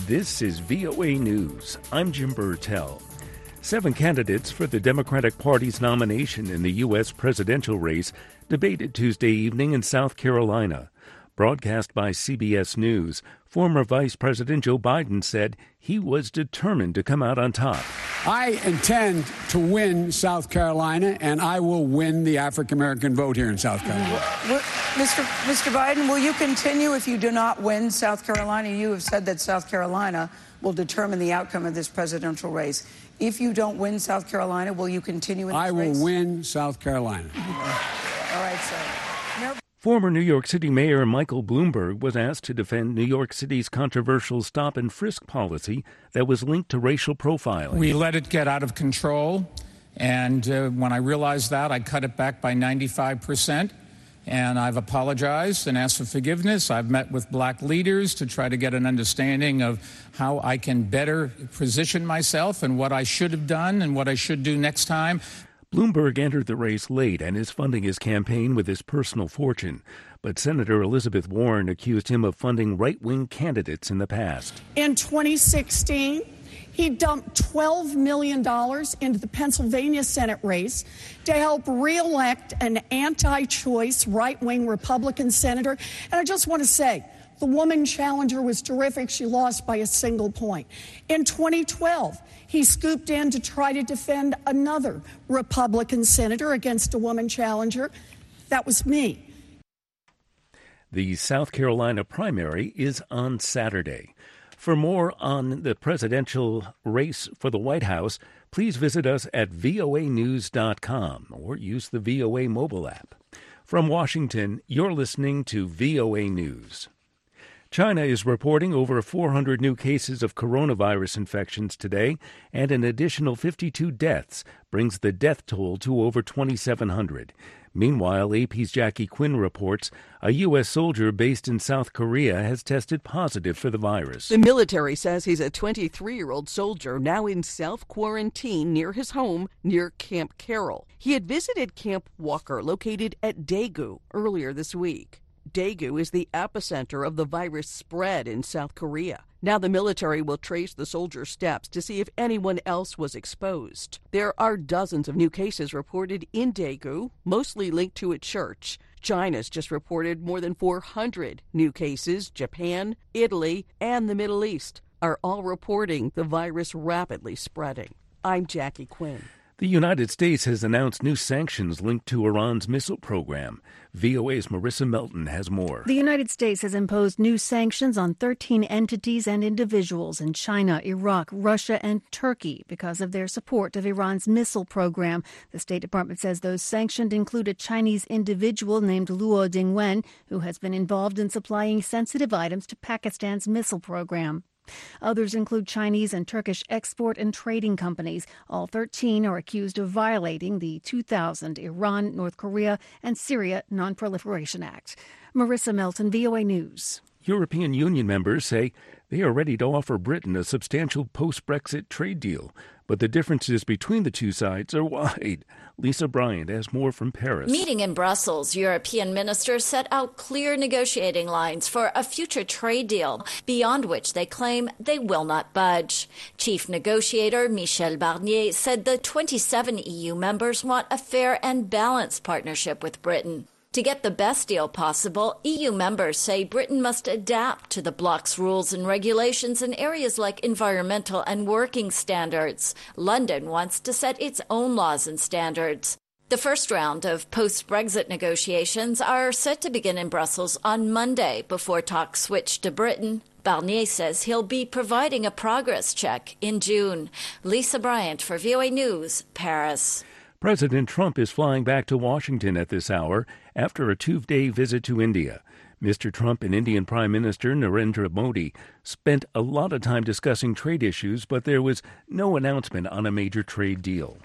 This is VOA News. I'm Jim Burtell. 7 candidates for the Democratic Party's nomination in the U.S. presidential race debated Tuesday evening in South Carolina. Broadcast by CBS News, former Vice President Joe Biden said he was determined to come out on top. I intend to win South Carolina, and I will win the African-American vote here in South Carolina. Mr. Biden, will you continue if you do not win South Carolina? You have said that South Carolina will determine the outcome of this presidential race. If you don't win South Carolina, will you continue in this race? I will win South Carolina. All right, sir. Former New York City Mayor Michael Bloomberg was asked to defend New York City's controversial stop and frisk policy that was linked to racial profiling. We let it get out of control, and when I realized that, I cut it back by 95%, and I've apologized and asked for forgiveness. I've met with black leaders to try to get an understanding of how I can better position myself and what I should have done and what I should do next time. Bloomberg entered the race late and is funding his campaign with his personal fortune. But Senator Elizabeth Warren accused him of funding right-wing candidates in the past. In 2016, he dumped $12 million into the Pennsylvania Senate race to help reelect an anti-choice right-wing Republican senator. And I just want to say, the woman challenger was terrific. She lost by a single point. In 2012, he scooped in to try to defend another Republican senator against a woman challenger. That was me. The South Carolina primary is on Saturday. For more on the presidential race for the White House, please visit us at voanews.com or use the VOA mobile app. From Washington, you're listening to VOA News. China is reporting over 400 new cases of coronavirus infections today, and an additional 52 deaths brings the death toll to over 2,700. Meanwhile, AP's Jackie Quinn reports a U.S. soldier based in South Korea has tested positive for the virus. The military says he's a 23-year-old soldier now in self-quarantine near his home near Camp Carroll. He had visited Camp Walker, located at Daegu, earlier this week. Daegu is the epicenter of the virus spread in South Korea. Now the military will trace the soldier's steps to see if anyone else was exposed. There are dozens of new cases reported in Daegu, mostly linked to a church. China's just reported more than 400 new cases. Japan, Italy, and the Middle East are all reporting the virus rapidly spreading. I'm Jackie Quinn. The United States has announced new sanctions linked to Iran's missile program. VOA's Marissa Melton has more. The United States has imposed new sanctions on 13 entities and individuals in China, Iraq, Russia, and Turkey because of their support of Iran's missile program. The State Department says those sanctioned include a Chinese individual named Luo Dingwen, who has been involved in supplying sensitive items to Pakistan's missile program. Others include Chinese and Turkish export and trading companies. All 13 are accused of violating the 2000 Iran, North Korea, and Syria Non-Proliferation Act. Marissa Melton, VOA News. European Union members say they are ready to offer Britain a substantial post-Brexit trade deal, but the differences between the two sides are wide. Lisa Bryant has more from Paris. Meeting in Brussels, European ministers set out clear negotiating lines for a future trade deal, beyond which they claim they will not budge. Chief negotiator Michel Barnier said the 27 EU members want a fair and balanced partnership with Britain. To get the best deal possible, EU members say Britain must adapt to the bloc's rules and regulations in areas like environmental and working standards. London wants to set its own laws and standards. The first round of post-Brexit negotiations are set to begin in Brussels on Monday before talks switch to Britain. Barnier says he'll be providing a progress check in June. Lisa Bryant for VOA News, Paris. President Trump is flying back to Washington at this hour after a 2-day visit to India. Mr. Trump and Indian Prime Minister Narendra Modi spent a lot of time discussing trade issues, but there was no announcement on a major trade deal.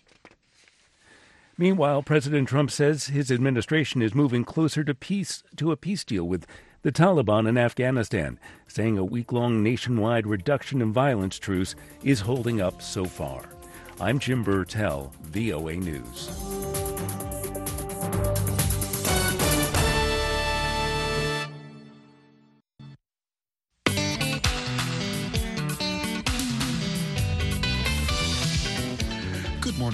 Meanwhile, President Trump says his administration is moving closer to a peace deal with the Taliban in Afghanistan, saying a week-long nationwide reduction in violence truce is holding up so far. I'm Jim Burtell, VOA News.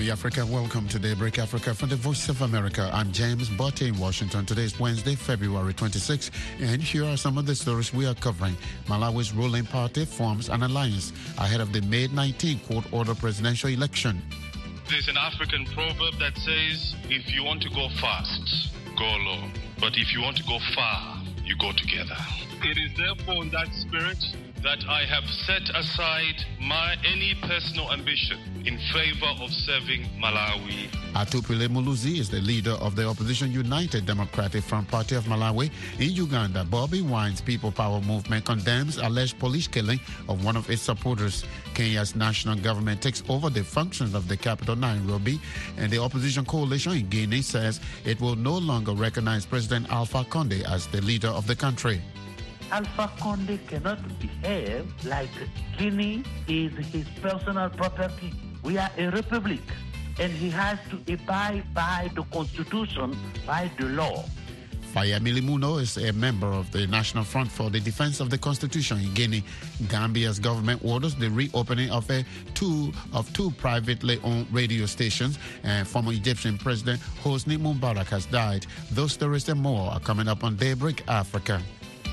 morning, Africa. Welcome to Daybreak Africa from the Voice of America. I'm James Botte in Washington. Today is Wednesday, February 26, and here are some of the stories we are covering. Malawi's ruling party forms an alliance ahead of the May 19 court-ordered presidential election. There's an African proverb that says, if you want to go fast, go alone. But if you want to go far, you go together. It is therefore in that spirit that I have set aside any personal ambition in favor of serving Malawi. Atupile Muluzi is the leader of the opposition United Democratic Front Party of Malawi. In Uganda, Bobby Wine's People Power movement condemns alleged police killing of one of its supporters. Kenya's national government takes over the functions of the capital, Nairobi, and the opposition coalition in Guinea says it will no longer recognize President Alpha Conde as the leader of the country. Alpha Conde cannot behave like Guinea is his personal property. We are a republic, and he has to abide by the constitution, by the law. Fayemili Muno is a member of the National Front for the Defense of the Constitution in Guinea. Gambia's government orders the reopening of two privately owned radio stations, and former Egyptian President Hosni Mubarak has died. Those stories and more are coming up on Daybreak Africa.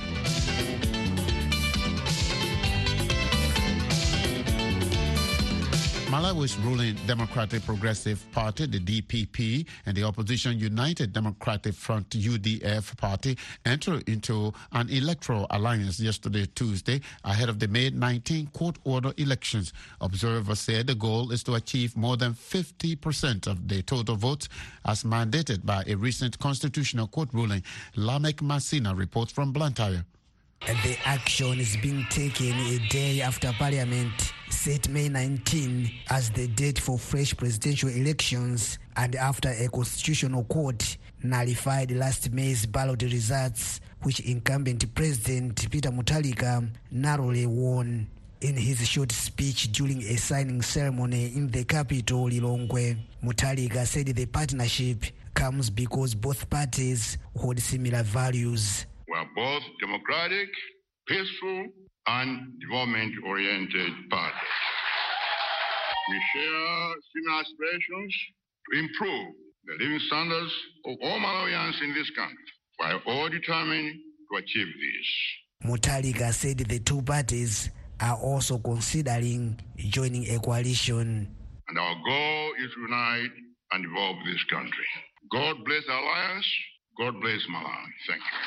Malawi's ruling Democratic Progressive Party, the DPP, and the opposition United Democratic Front, UDF party entered into an electoral alliance yesterday, Tuesday, ahead of the May 19 court-order elections. Observers said the goal is to achieve more than 50% of the total votes as mandated by a recent constitutional court ruling. Lamek Masina reports from Blantyre. The action is being taken a day after Parliament set May 19 as the date for fresh presidential elections, and after a constitutional court nullified last May's ballot results, which incumbent President Peter Mutharika narrowly won. In his short speech during a signing ceremony in the capital, Lilongwe, Mutharika said the partnership comes because both parties hold similar values. We are both democratic, peaceful, and development-oriented parties. We share similar aspirations to improve the living standards of all Malawians in this country. We are all determined to achieve this. Mutharika said the two parties are also considering joining a coalition. And our goal is to unite and develop this country. God bless the alliance. God bless Malawi. Thank you.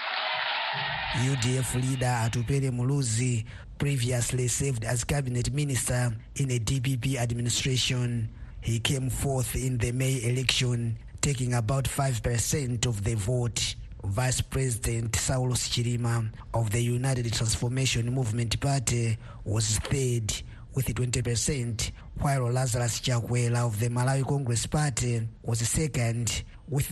UDF leader Atupele Muluzi previously served as cabinet minister in a DPP administration. He came fourth in the May election, taking about 5% of the vote. Vice President Saulos Chilima of the United Transformation Movement Party was third with 20%, while Lazarus Chakwera of the Malawi Congress Party was second with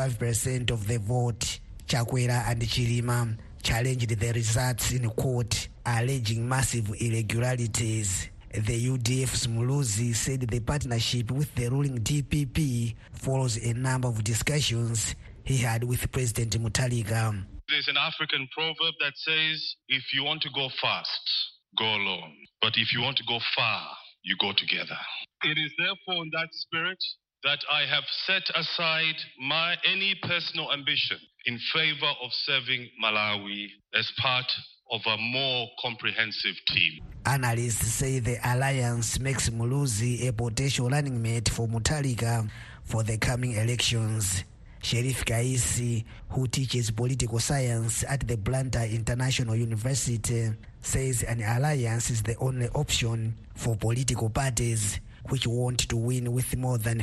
35% of the vote. Chakwera and Chilima challenged the results in court, alleging massive irregularities. The UDF's Muluzi said the partnership with the ruling DPP follows a number of discussions he had with President Mutharika. There's an African proverb that says, if you want to go fast, go alone. But if you want to go far, you go together. It is therefore in that spirit that I have set aside any personal ambition in favor of serving Malawi as part of a more comprehensive team. Analysts say the alliance makes Muluzi a potential running mate for Mutharika for the coming elections. Sherif Kaisi, who teaches political science at the Blantyre International University, says an alliance is the only option for political parties which want to win with more than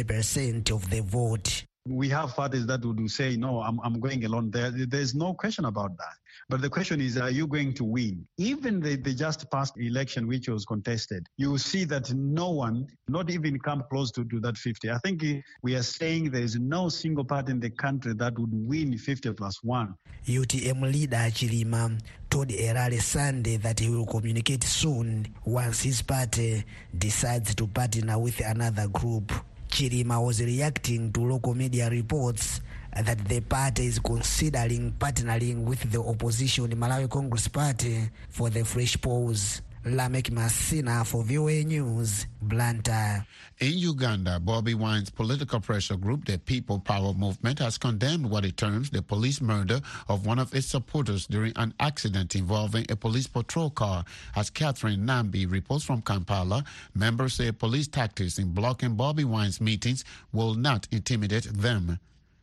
50% of the vote. We have parties that would say, no, I'm going alone. There's no question about that. But the question is, are you going to win? Even the just past election, which was contested, you will see that no one, not even come close to that 50. I think we are saying there is no single party in the country that would win 50 plus 1. UTM leader Chilima told Erale Sunday that he will communicate soon once his party decides to partner with another group. Chilima was reacting to local media reports that the party is considering partnering with the opposition Malawi Congress Party for the fresh polls. Lamek Masina for VOA News, Blantyre. In Uganda, Bobi Wine's political pressure group, the People Power Movement, has condemned what it terms the police murder of one of its supporters during an accident involving a police patrol car. As Catherine Nambi reports from Kampala, members say police tactics in blocking Bobi Wine's meetings will not intimidate them.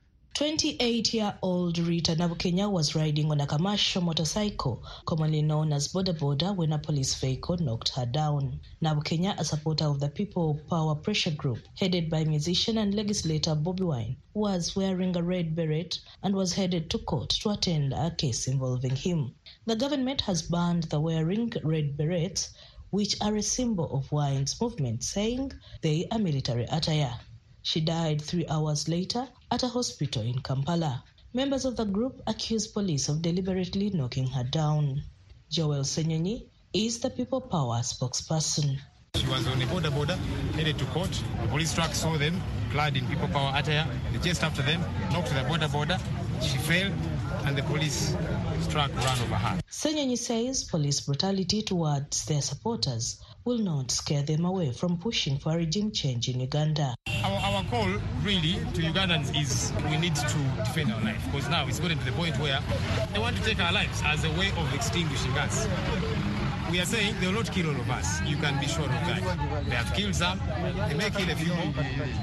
28-year-old Rita Nabukenya was riding on a commercial motorcycle, commonly known as Boda Boda, when a police vehicle knocked her down. Nabukenya, a supporter of the People Power Pressure Group, headed by musician and legislator Bobi Wine, was wearing a red beret and was headed to court to attend a case involving him. The government has banned the wearing red berets, which are a symbol of Wine's movement, saying they are military attire. She died 3 hours later at a hospital in Kampala. Members of the group accused police of deliberately knocking her down. Joel Senyonyi is the People Power spokesperson. She was on a boda headed to court. A police truck saw them clad in People Power attire. They chased after them, knocked the boda. She fell, and the police truck ran over her. Senyonyi says police brutality towards their supporters will not scare them away from pushing for a regime change in Uganda. Our call really to Ugandans is we need to defend our life, because now it's gotten to the point where they want to take our lives as a way of extinguishing us. We are saying they will not kill all of us. You can be sure of that. They have killed some, they may kill a few more,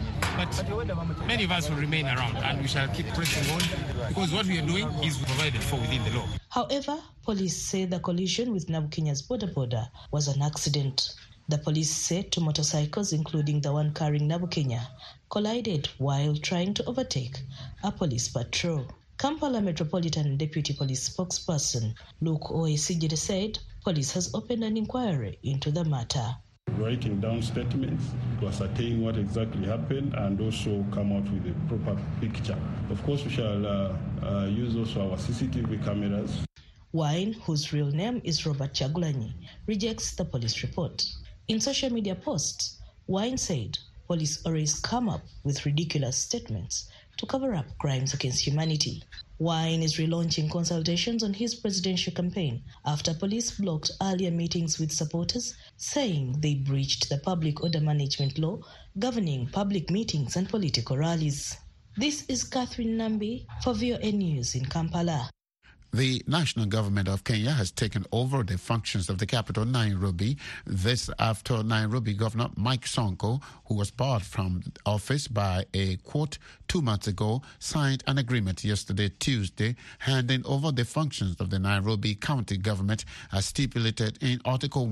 but many of us will remain around and we shall keep pressing on, because what we are doing is provided for within the law. However, police say the collision with Nabukenya's Boda was an accident. The police said two motorcycles, including the one carrying Nabukenya, collided while trying to overtake a police patrol. Kampala Metropolitan Deputy Police spokesperson Luke Oesijide said police has opened an inquiry into the matter. Writing down statements to ascertain what exactly happened and also come out with a proper picture. Of course, we shall use also our CCTV cameras. Wine, whose real name is Robert Chagulanyi, rejects the police report. In social media posts, Wine said police always come up with ridiculous statements to cover up crimes against humanity. Wine is relaunching consultations on his presidential campaign after police blocked earlier meetings with supporters, saying they breached the public order management law governing public meetings and political rallies. This is Catherine Nambi for VOA News in Kampala. The national government of Kenya has taken over the functions of the capital, Nairobi. This after Nairobi Governor Mike Sonko, who was barred from office by a court 2 months ago, signed an agreement yesterday, Tuesday, handing over the functions of the Nairobi County government as stipulated in Article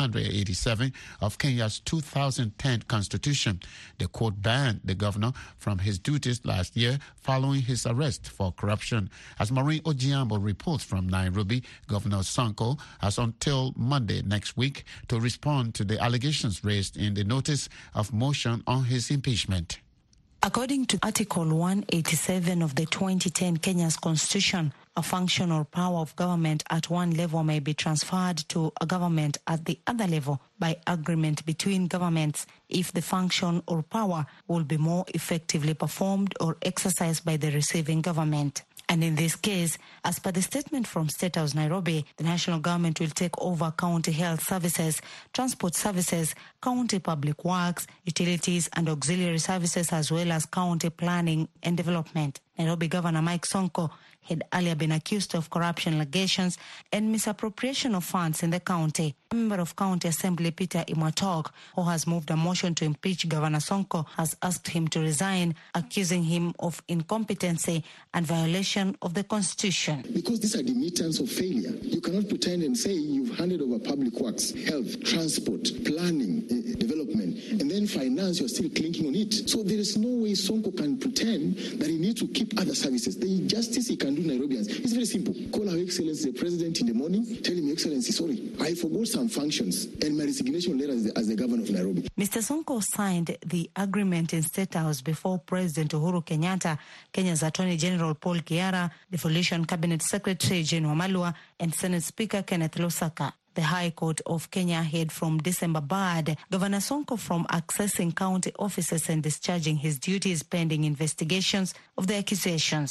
187 of Kenya's 2010 Constitution. The court banned the governor from his duties last year following his arrest for corruption. As Maureen Ojiambo reports from Nairobi, Governor Sonko has until Monday next week to respond to the allegations raised in the notice of motion on his impeachment. According to Article 187 of the 2010 Kenya's Constitution, a function or power of government at one level may be transferred to a government at the other level by agreement between governments if the function or power will be more effectively performed or exercised by the receiving government. And in this case, as per the statement from State House Nairobi, the national government will take over county health services, transport services, county public works, utilities and auxiliary services, as well as county planning and development. Nairobi Governor Mike Sonko had earlier been accused of corruption allegations and misappropriation of funds in the county. A member of County Assembly, Peter Imwatok, who has moved a motion to impeach Governor Sonko, has asked him to resign, accusing him of incompetency and violation of the Constitution. Because these are the midterms of failure. You cannot pretend and say you've handed over public works, health, transport, planning, development, and then finance, you're still clinking on it. So there is no way Sonko can pretend that he needs to keep other services. The justice he can do Nairobians is very simple. Call Her Excellency the President in the morning, tell him, Your Excellency, sorry, I forgot some functions and my resignation letter as the governor of Nairobi. Mr. Sonko signed the agreement in State House before President Uhuru Kenyatta, Kenya's Attorney General Paul Kiara, Devolution Cabinet Secretary Jane Wamalwa, and Senate Speaker Kenneth Lusaka. The High Court of Kenya had from December barred Governor Sonko from accessing county offices and discharging his duties pending investigations of the accusations.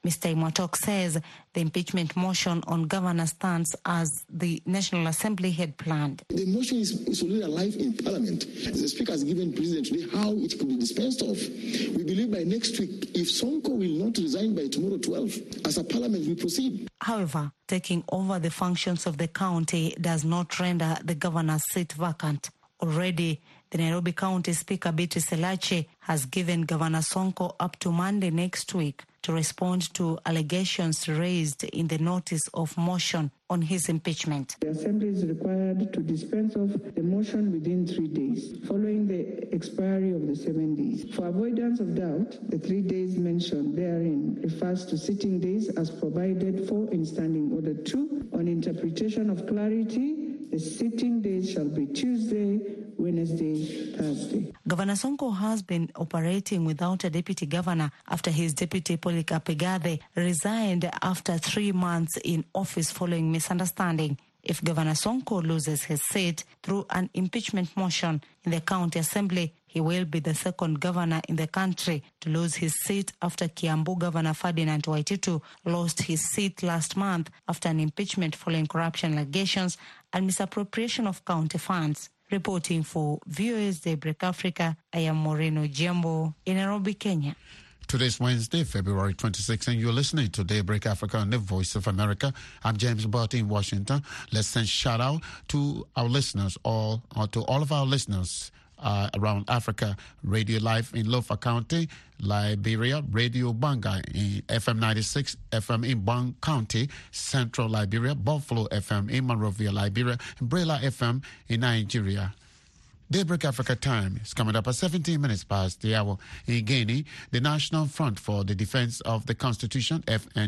Mr. Imotok says the impeachment motion on governor stands as the National Assembly had planned. The motion is already alive in Parliament. The Speaker has given President today how it could be dispensed of. We believe by next week, if Sonko will not resign by tomorrow 12, as a Parliament, we proceed. However, taking over the functions of the county does not render the governor's seat vacant. Already, the Nairobi County Speaker Beatrice Elache has given Governor Sonko up to Monday next week to respond to allegations raised in the notice of motion on his impeachment. The Assembly is required to dispense of the motion within 3 days, following the expiry of the 7 days. For avoidance of doubt, the 3 days mentioned therein refers to sitting days as provided for in Standing Order 2. On interpretation of clarity, the sitting days shall be Tuesday, Wednesday, Thursday. Governor Sonko has been operating without a deputy governor after his deputy Polycarp Igathe resigned after 3 months in office following misunderstanding. If Governor Sonko loses his seat through an impeachment motion in the county assembly, he will be the second governor in the country to lose his seat after Kiambu Governor Ferdinand Waititu lost his seat last month after an impeachment following corruption allegations and misappropriation of county funds. Reporting for VOA's Daybreak Africa, I am Moreno Jambo in Nairobi, Kenya. Today's Wednesday, February 26th, and you're listening to Daybreak Africa on the Voice of America. I'm James Barty in Washington. Let's send shout out to our listeners, to all of our listeners around Africa. Radio Live in Lofa County, Liberia, Radio Banga in FM 96 FM in Bang County, Central Liberia, Buffalo FM in Monrovia, Liberia, and Brela FM in Nigeria. Daybreak Africa time is coming up at 17 minutes past the hour. In Guinea, the National Front for the Defense of the Constitution,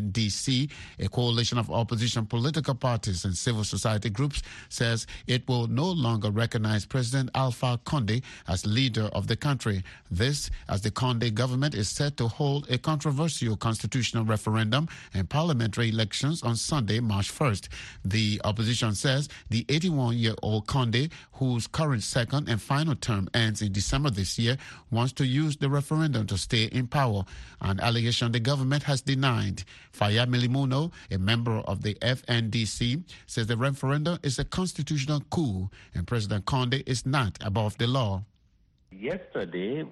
FNDC, a coalition of opposition political parties and civil society groups, says it will no longer recognize President Alpha Condé as leader of the country. This, as the Condé government is set to hold a controversial constitutional referendum and parliamentary elections on Sunday, March 1st. The opposition says the 81-year-old Condé, whose current second and final term ends in December this year, wants to use the referendum to stay in power, an allegation the government has denied. Faya Milimuno, a member of the FNDC, says the referendum is a constitutional coup and President Condé is not above the law. Yesterday,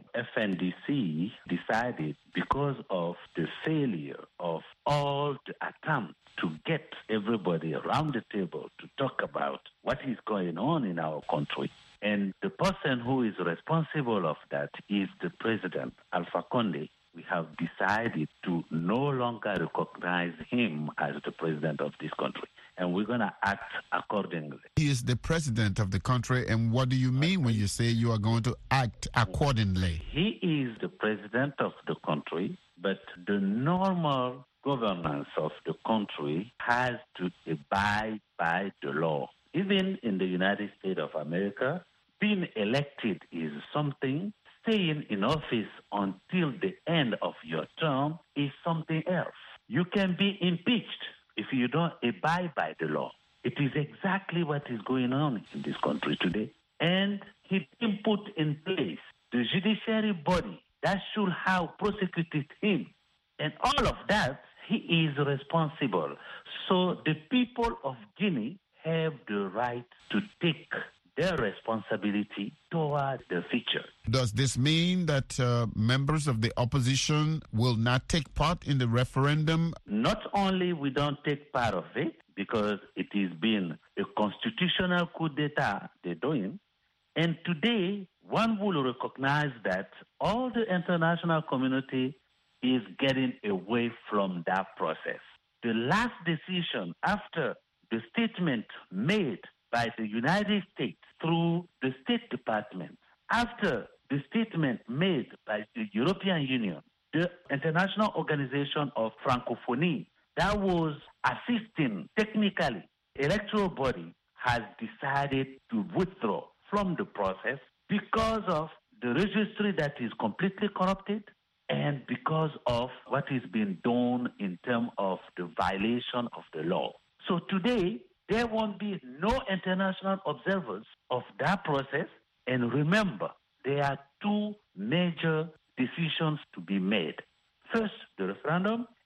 FNDC decided, because of the failure of all the attempts to get everybody around the table to talk about what is going on in our country, and the person who is responsible of that is the president, Alpha Condé. We have decided to no longer recognize him as the president of this country, and we're going to act accordingly. He is the president of the country, and what do you mean when you say you are going to act accordingly? He is the president of the country, but the normal governance of the country has to abide by the law. Even in the United States of America, being elected is something. Staying in office until the end of your term is something else. You can be impeached if you don't abide by the law. It is exactly what is going on in this country today. And he didn't put in place the judiciary body that should have prosecuted him. And all of that, he is responsible. So the people of Guinea have the right to take their responsibility toward the future. Does this mean that members of the opposition will not take part in the referendum? Not only we don't take part of it, because it is been a constitutional coup d'etat they're doing, and today one will recognize that all the international community is getting away from that process. The last decision after the statement made by the United States through the State Department, after the statement made by the European Union, the International Organization of Francophonie, that was assisting technically, electoral body has decided to withdraw from the process because of the registry that is completely corrupted and because of what is being done in terms of the violation of the law. So today, there won't be no international observers of that process. And remember, there are two major decisions to be made. First, the referendum,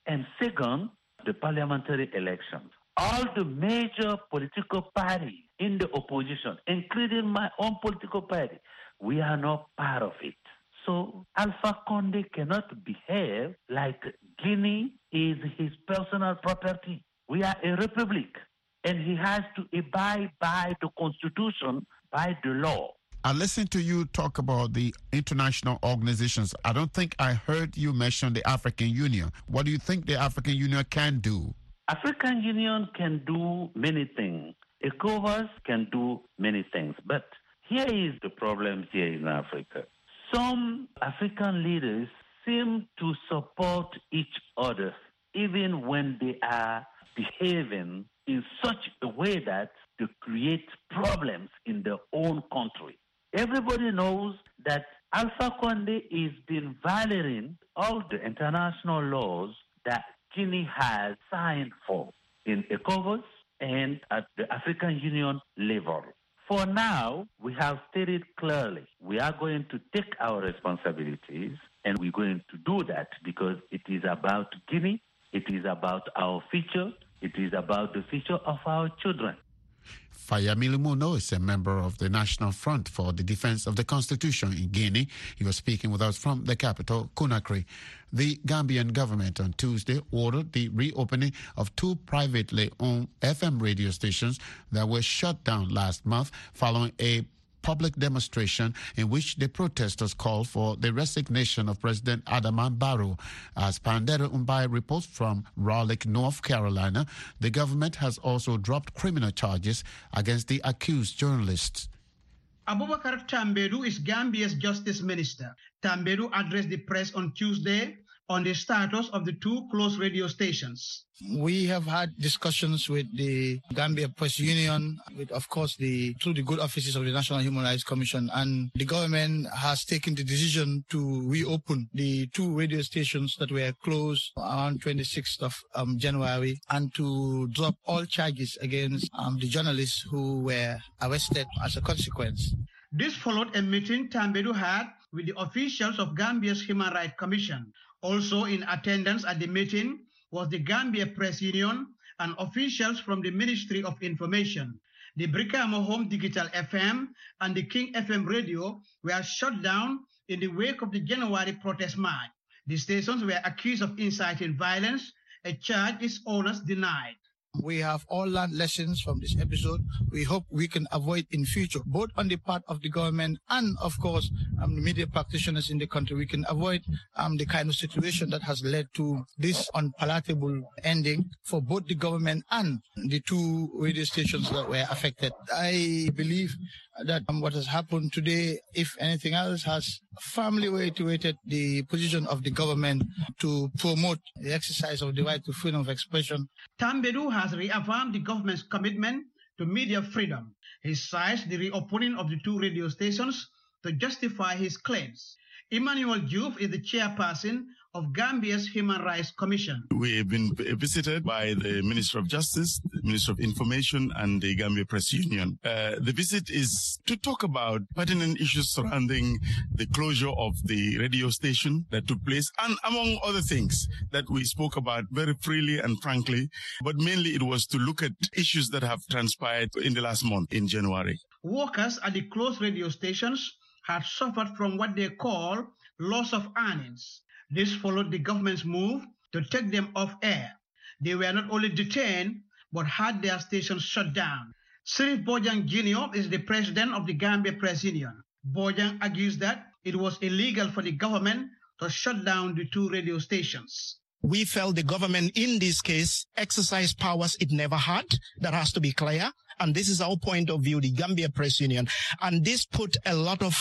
And second, the parliamentary elections. All the major political parties in the opposition, including my own political party, we are not part of it. So Alpha Condé cannot behave like Guinea is his personal property. We are a republic, and he has to abide by the constitution, by the law. I listened to you talk about the international organizations. I don't think I heard you mention the African Union. What do you think the African Union can do? African Union can do many things. ECOWAS can do many things. But here is the problem here in Africa. Some African leaders seem to support each other, even when they are behaving in such a way that to create problems in their own country. Everybody knows that Alpha Condé is been violating all the international laws that Guinea has signed for in ECOWAS and at the African Union level. For now, we have stated clearly we are going to take our responsibilities, and we're going to do that because it is about Guinea, it is about our future, it is about the future of our children. Fayamili Muno is a member of the National Front for the Defense of the Constitution in Guinea. He was speaking with us from the capital, Conakry. The Gambian government on Tuesday ordered the reopening of 2 privately owned FM radio stations that were shut down last month following a public demonstration in which the protesters called for the resignation of President Adama Barrow. As Pandera Umbai reports from Raleigh, North Carolina, the government has also dropped criminal charges against the accused journalists. Abubakar Tambedu is Gambia's justice minister. Tambedu addressed the press on Tuesday on the status of the 2 closed radio stations. We have had discussions with the Gambia Press Union, with, of course, through the good offices of the National Human Rights Commission, and the government has taken the decision to reopen the 2 radio stations that were closed around 26th of January, and to drop all charges against the journalists who were arrested as a consequence. This followed a meeting Tambedu had with the officials of Gambia's Human Rights Commission. Also in attendance at the meeting was the Gambia Press Union and officials from the Ministry of Information. The Brikama Home Digital FM and the King FM radio were shut down in the wake of the January protest march. The stations were accused of inciting violence, a charge its owners denied. We have all learned lessons from this episode. We hope we can avoid in future, both on the part of the government and, of course, the media practitioners in the country. We can avoid the kind of situation that has led to this unpalatable ending for both the government and the 2 radio stations that were affected. I believe that what has happened today, if anything else, has firmly reiterated the position of the government to promote the exercise of the right to freedom of expression. Tambedu has reaffirmed the government's commitment to media freedom. He cites the reopening of the 2 radio stations to justify his claims. Emmanuel Diouf is the chairperson of Gambia's Human Rights Commission. We have been visited by the Minister of Justice, the Minister of Information, and the Gambia Press Union. The visit is to talk about pertinent issues surrounding the closure of the radio station that took place, and among other things that we spoke about very freely and frankly. But mainly it was to look at issues that have transpired in the last month, in January. Workers at the closed radio stations had suffered from what they call loss of earnings. This followed the government's move to take them off air. They were not only detained, but had their stations shut down. Sirif Bojang Jr. is the president of the Gambia Press Union. Bojang argues that it was illegal for the government to shut down the 2 radio stations. We felt the government in this case exercised powers it never had. That has to be clear. And this is our point of view, the Gambia Press Union. And this put a lot of,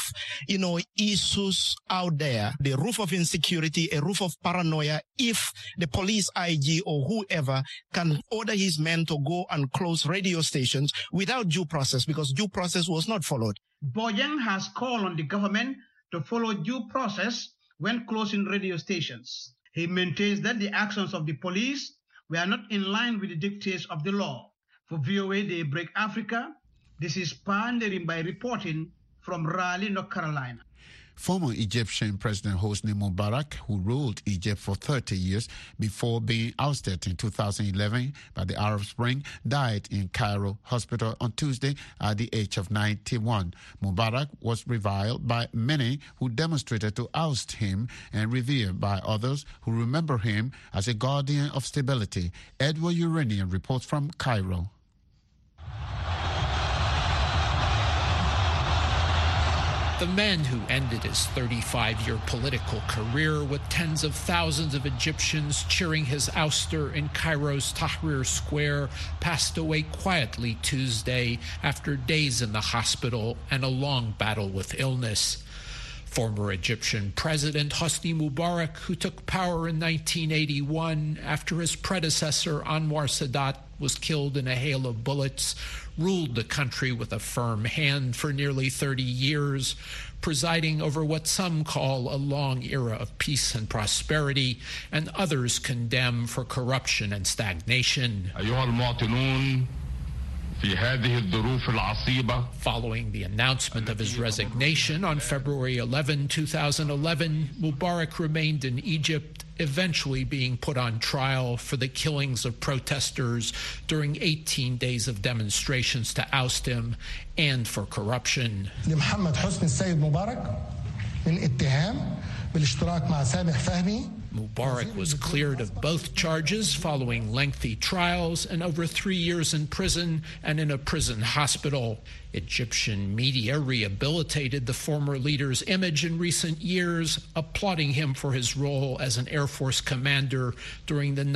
issues out there. The roof of insecurity, a roof of paranoia. If the police IG or whoever can order his men to go and close radio stations without due process, because due process was not followed. Bojang has called on the government to follow due process when closing radio stations. He maintains that the actions of the police were not in line with the dictates of the law. For VOA Daybreak Africa, this is Pandering by reporting from Raleigh, North Carolina. Former Egyptian President Hosni Mubarak, who ruled Egypt for 30 years before being ousted in 2011 by the Arab Spring, died in Cairo hospital on Tuesday at the age of 91. Mubarak was reviled by many who demonstrated to oust him and revered by others who remember him as a guardian of stability. Edward Uranian reports from Cairo. The man who ended his 35-year political career with tens of thousands of Egyptians cheering his ouster in Cairo's Tahrir Square passed away quietly Tuesday after days in the hospital and a long battle with illness. Former Egyptian President Hosni Mubarak, who took power in 1981 after his predecessor Anwar Sadat was killed in a hail of bullets, ruled the country with a firm hand for nearly 30 years, presiding over what some call a long era of peace and prosperity, and others condemn for corruption and stagnation. Following the announcement of his resignation on February 11, 2011, Mubarak remained in Egypt, eventually being put on trial for the killings of protesters during 18 days of demonstrations to oust him and for corruption. Mubarak was cleared of both charges following lengthy trials and over 3 years in prison and in a prison hospital. Egyptian media rehabilitated the former leader's image in recent years, applauding him for his role as an Air Force commander during the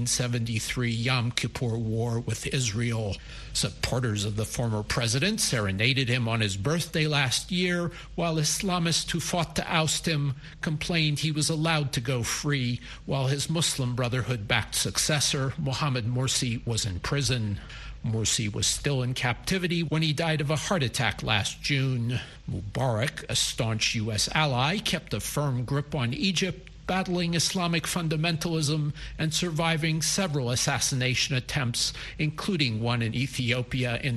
1973 Yom Kippur War with Israel. Supporters of the former president serenaded him on his birthday last year, while Islamists who fought to oust him complained he was allowed to go free, while his Muslim Brotherhood-backed successor, Mohamed Morsi, was in prison. Morsi was still in captivity when he died of a heart attack last June. Mubarak, a staunch U.S. ally, kept a firm grip on Egypt, battling Islamic fundamentalism and surviving several assassination attempts, including one in Ethiopia in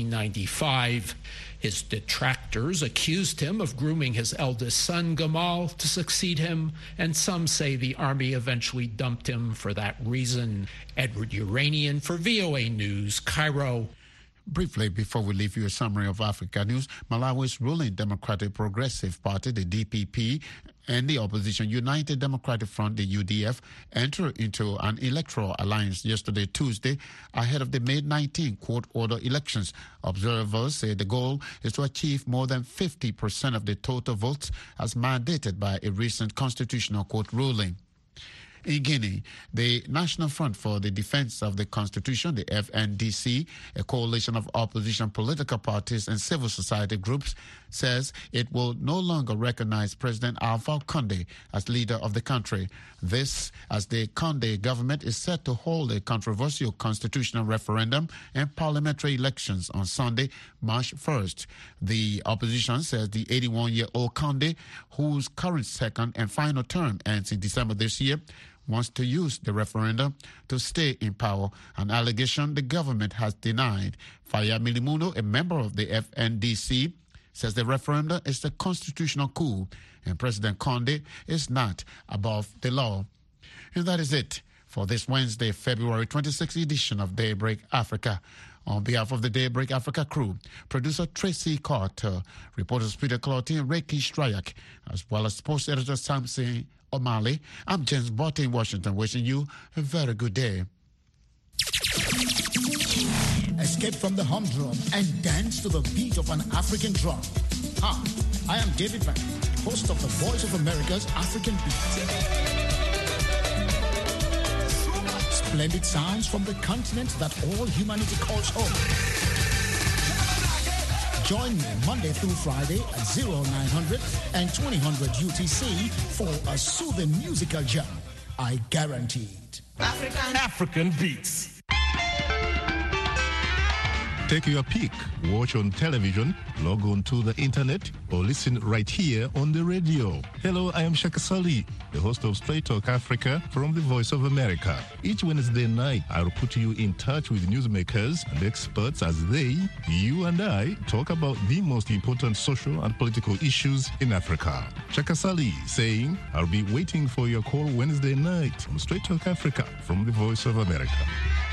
1995. His detractors accused him of grooming his eldest son, Gamal, to succeed him, and some say the army eventually dumped him for that reason. Edward Uranian for VOA News, Cairo. Briefly, before we leave you a summary of Africa news, Malawi's ruling Democratic Progressive Party, the DPP, and the opposition United Democratic Front, the UDF, entered into an electoral alliance yesterday, Tuesday, ahead of the May 19 court-order elections. Observers say the goal is to achieve more than 50% of the total votes as mandated by a recent Constitutional Court ruling. In Guinea, the National Front for the Defense of the Constitution, the FNDC, a coalition of opposition political parties and civil society groups, says it will no longer recognize President Alpha Condé as leader of the country. This, as the Condé government is set to hold a controversial constitutional referendum and parliamentary elections on Sunday, March 1st. The opposition says the 81-year-old Condé, whose current second and final term ends in December this year, wants to use the referendum to stay in power, an allegation the government has denied. Faya Milimuno, a member of the FNDC, says the referendum is a constitutional coup and President Condé is not above the law. And that is it for this Wednesday, February 26th edition of Daybreak Africa. On behalf of the Daybreak Africa crew, producer Tracy Carter, reporters Peter Clotty and Reiki Strayak, as well as sports editor Samson O'Malley, I'm James Botte in Washington, wishing you a very good day. Escape from the humdrum and dance to the beat of an African drum. Hi, I am David Van, host of the Voice of America's African Beat. Splendid sounds from the continent that all humanity calls home. Join me Monday through Friday at 0900 and 2000 UTC for a soothing musical jam. I guarantee it. African Beats. Take your pick. Watch on television, log on to the internet, or listen right here on the radio. Hello, I am Shaka Sali, the host of Straight Talk Africa from the Voice of America. Each Wednesday night, I'll put you in touch with newsmakers and experts as they, you and I, talk about the most important social and political issues in Africa. Shaka Sali saying, I'll be waiting for your call Wednesday night on Straight Talk Africa from the Voice of America.